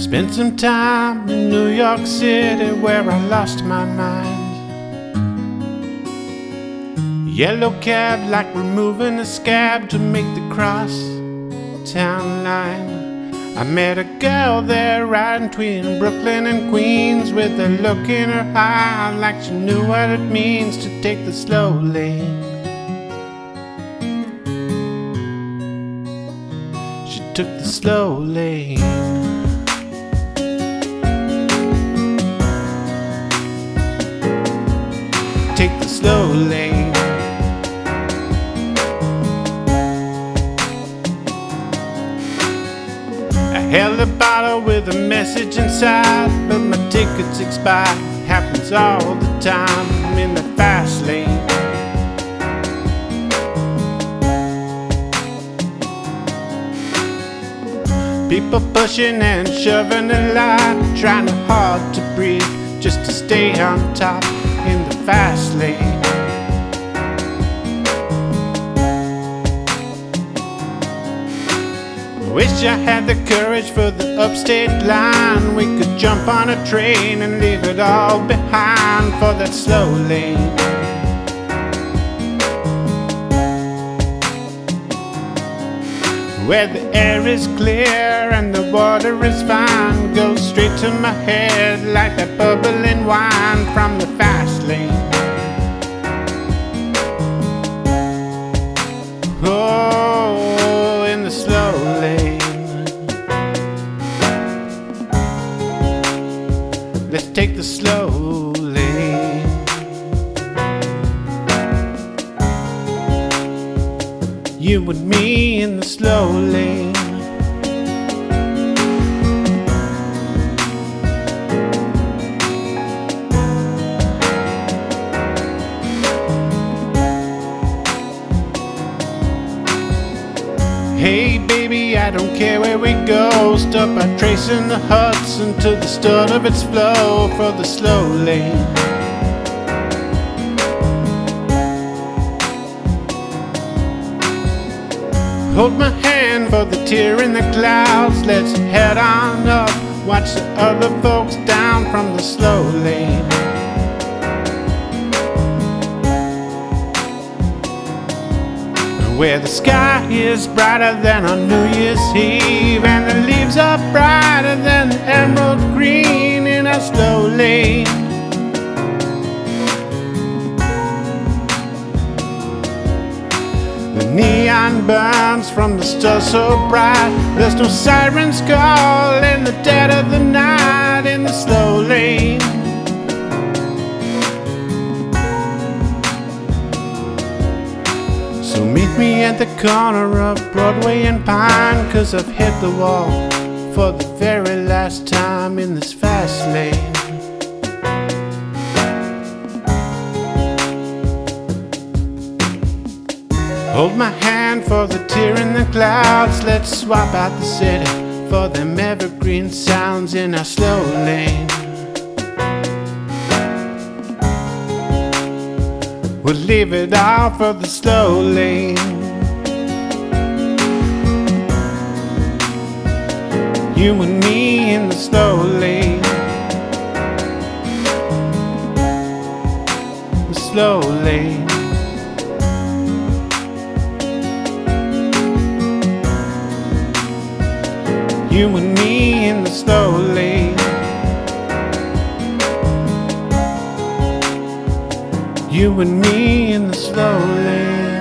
Spent some time in New York City where I lost my mind. Yellow cab like removing a scab to make the cross town line. I met a girl there riding between Brooklyn and Queens with a look in her eye like she knew what it means to take the slow lane. She took the slow lane. Take the slow lane. I held a bottle with a message inside, but my ticket's expired. Happens all the time. I'm in the fast lane. People pushing and shoving a lot, trying hard to breathe just to stay on top in the fast lane. Wish I had the courage for the upstate line. We could jump on a train and leave it all behind for that slow lane. Where the air is clear and the water is fine, goes straight to my head like that bubbling wine from the fast lane. Oh, in the slow lane. Let's take the slow lane. You and me in the slow lane. Hey baby, I don't care where we go. Stop by tracing the Hudson to the start of its flow for the slow lane. Hold my hand for the tear in the clouds. Let's head on up, watch the other folks down from the slow lane. Where the sky is brighter than on New Year's Eve, and the leaves are brighter than the emerald green in a slow lane. The neon burns from the stars so bright. There's no sirens call in the dead of the night in the slow lane. So meet me at the corner of Broadway and Pine, 'cause I've hit the wall for the very last time in this fast lane. Hold my hand for the tear in the clouds. Let's swap out the city for them evergreen sounds in our slow lane. We'll leave it all for the slow lane. You and me in the slow lane. The slow lane. You and me in the slow lane. You and me in the slow lane.